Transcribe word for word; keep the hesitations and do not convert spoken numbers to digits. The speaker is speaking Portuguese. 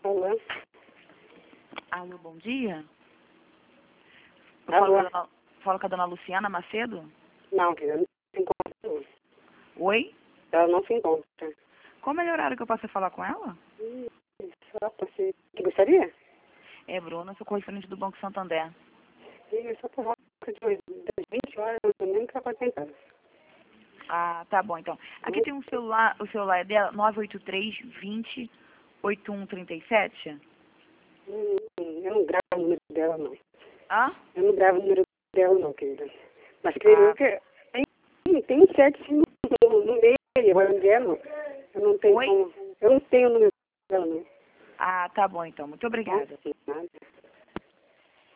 Alô? Alô, bom dia. Eu Alô? falo, com a dona, falo com a dona Luciana Macedo? Não, querida, não se encontra. Não. Oi? Ela não se encontra. Qual o melhor horário que eu posso falar com ela? Hum, só você que gostaria? É, Bruna, sou correspondente do Banco Santander. Sim, é só por volta de das vinte horas, eu tô nem capaz de tentar. Ah, tá bom, então. Aqui tem um celular, o celular é dela, nove oito três, vinte, oitenta e um trinta e sete. Hum, eu não gravo o número dela, não. Hã? Eu não gravo o número dela, não, querida. Mas creio Ah, eu que tem, tem um sete sim, no, no meio, agora não é, não. Eu não tenho Oi? como. Eu não tenho o número dela, não. Ah, tá bom, então. Muito Tá? obrigada. Nada.